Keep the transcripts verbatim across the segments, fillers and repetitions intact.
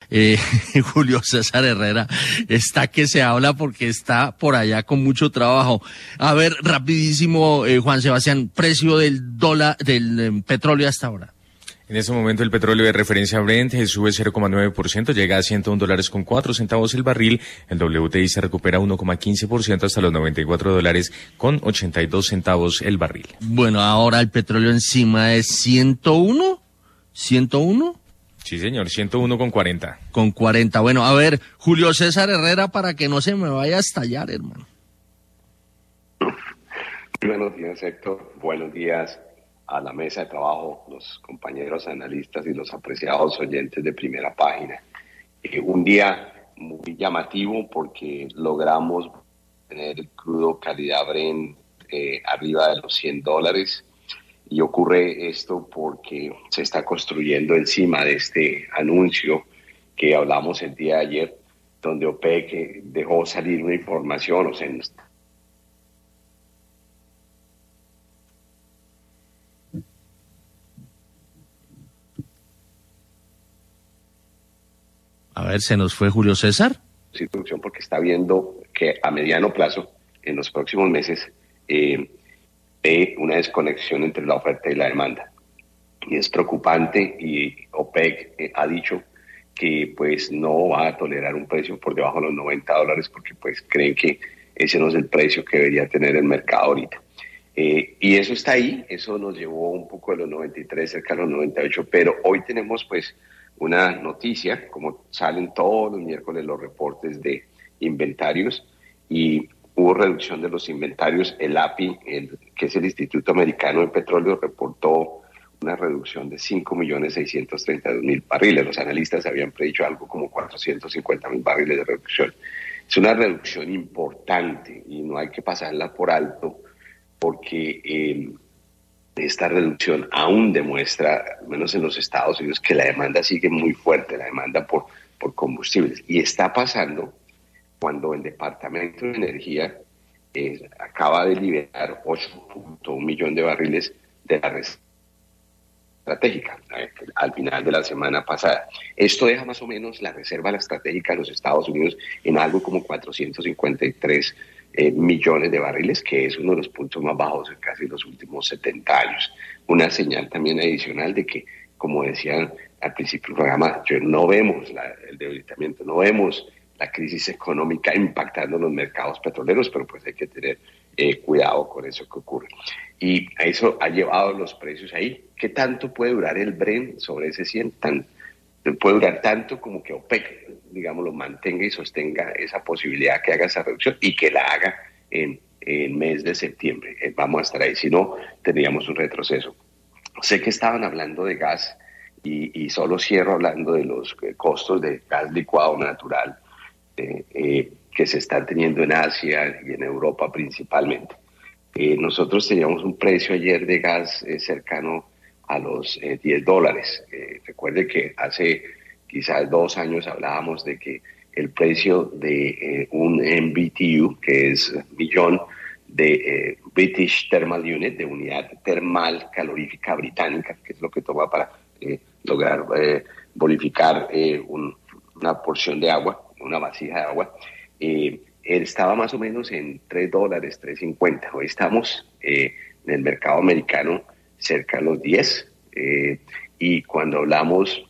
Eh, Julio César Herrera está que se habla porque está por allá con mucho trabajo. A ver, rapidísimo, eh, Juan Sebastián, precio del dólar, del eh, petróleo hasta ahora. En este momento el petróleo de referencia Brent sube cero coma nueve por ciento, llega a ciento un dólares con cuatro centavos el barril. El W T I se recupera uno coma quince por ciento hasta los noventa y cuatro dólares con ochenta y dos centavos el barril. Bueno, ahora el petróleo encima es ciento uno, ciento uno. Sí, señor, ciento uno con cuarenta. Con cuarenta. Bueno, a ver, Julio César Herrera, para que no se me vaya a estallar, hermano. Buenos días, Héctor. Buenos días a la mesa de trabajo, los compañeros analistas y los apreciados oyentes de Primera Página. Eh, un día muy llamativo porque logramos tener el crudo calidad Brent eh, arriba de los cien dólares, y ocurre esto porque se está construyendo encima de este anuncio que hablamos el día de ayer, donde OPEC dejó salir una información, o sea, A ver, ¿se nos fue Julio César? Situación porque está viendo que a mediano plazo, en los próximos meses, eh, ve una desconexión entre la oferta y la demanda. Y es preocupante, y OPEC eh, ha dicho que pues no va a tolerar un precio por debajo de los noventa dólares porque pues creen que ese no es el precio que debería tener el mercado ahorita. Eh, y eso está ahí, eso nos llevó un poco de los noventa y tres, cerca de los noventa y ocho, pero hoy tenemos pues una noticia, como salen todos los miércoles los reportes de inventarios, y hubo reducción de los inventarios. El A P I, el, que es el Instituto Americano de Petróleo, reportó una reducción de cinco millones seiscientos treinta y dos mil barriles. Los analistas habían predicho algo como cuatrocientos cincuenta mil barriles de reducción. Es una reducción importante y no hay que pasarla por alto, porque eh, esta reducción aún demuestra, al menos en los Estados Unidos, que la demanda sigue muy fuerte, la demanda por, por combustibles. Y está pasando cuando el Departamento de Energía eh, acaba de liberar ocho punto uno millón de barriles de la reserva estratégica eh, al final de la semana pasada. Esto deja más o menos la reserva estratégica de los Estados Unidos en algo como cuatrocientos cincuenta y tres Eh, millones de barriles, que es uno de los puntos más bajos en casi los últimos setenta años. Una señal también adicional de que, como decían al principio del programa, yo, no vemos la, el debilitamiento, no vemos la crisis económica impactando los mercados petroleros, pero pues hay que tener eh, cuidado con eso que ocurre. Y eso ha llevado los precios ahí. ¿Qué tanto puede durar el Brent sobre ese cien? Tan, puede durar tanto como que OPEC, digamos, lo mantenga y sostenga esa posibilidad, que haga esa reducción y que la haga en el mes de septiembre. Eh, vamos a estar ahí, si no, tendríamos un retroceso. Sé que estaban hablando de gas y, y solo cierro hablando de los eh, costos de gas licuado natural eh, eh, que se están teniendo en Asia y en Europa principalmente. Eh, nosotros teníamos un precio ayer de gas eh, cercano a los eh, diez dólares. Eh, recuerde que hace quizás dos años hablábamos de que el precio de eh, un M B T U, que es millón de eh, British Thermal Unit, de unidad termal calorífica británica, que es lo que toma para eh, lograr eh, bolificar eh, un, una porción de agua, una vasija de agua, eh, él estaba más o menos en tres dólares, tres cincuenta. Hoy estamos eh, en el mercado americano cerca de los diez, eh, y cuando hablamos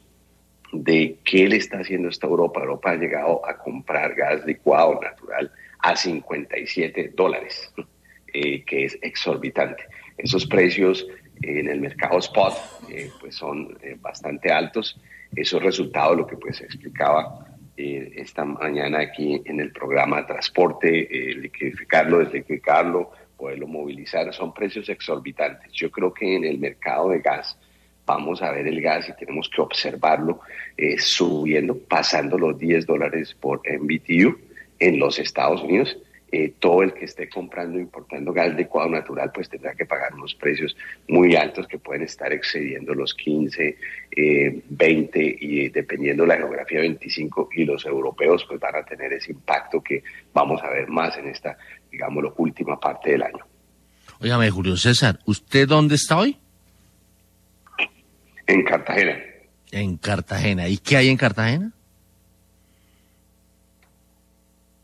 de qué le está haciendo esta Europa, Europa ha llegado a comprar gas licuado natural a cincuenta y siete dólares, eh, que es exorbitante. Esos precios eh, en el mercado spot eh, pues son eh, bastante altos. Eso es resultado de lo que pues explicaba eh, esta mañana aquí en el programa Transporte, eh, liquidificarlo, desliquidificarlo, poderlo movilizar. Son precios exorbitantes. Yo creo que en el mercado de gas vamos a ver el gas y tenemos que observarlo eh, subiendo, pasando los diez dólares por M B T U en los Estados Unidos. Eh, todo el que esté comprando e importando gas licuado natural pues tendrá que pagar unos precios muy altos que pueden estar excediendo los quince, eh, veinte y dependiendo de la geografía veinticinco, y los europeos pues van a tener ese impacto que vamos a ver más en esta, digamos, la última parte del año. Óigame, Julio César, ¿usted dónde está hoy? En Cartagena. En Cartagena. ¿Y qué hay en Cartagena?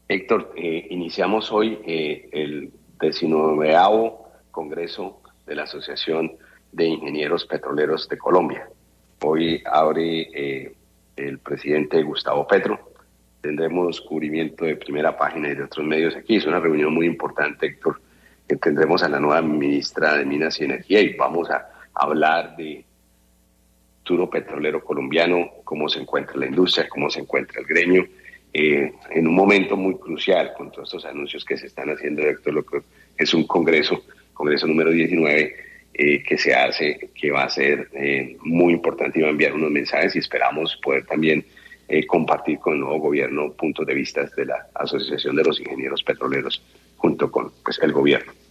Héctor, eh, iniciamos hoy eh, el decimonoveno Congreso de la Asociación de Ingenieros Petroleros de Colombia. Hoy abre eh, el presidente Gustavo Petro. Tendremos cubrimiento de primera página y de otros medios aquí. Es una reunión muy importante, Héctor, que tendremos a la nueva ministra de Minas y Energía y vamos a hablar de futuro petrolero colombiano, cómo se encuentra la industria, cómo se encuentra el gremio, eh, en un momento muy crucial con todos estos anuncios que se están haciendo, Héctor, lo que es un congreso, congreso número diecinueve, eh, que se hace, que va a ser eh, muy importante y va a enviar unos mensajes y esperamos poder también eh, compartir con el nuevo gobierno puntos de vista de la Asociación de los Ingenieros Petroleros junto con pues, el gobierno.